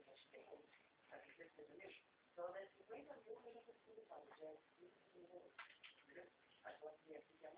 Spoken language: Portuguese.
gente tem a certeza mesmo. Então, ela é 50 mil, mas já foi publicado, já é 50 mil. Entendeu? Aí ela tem aqui que é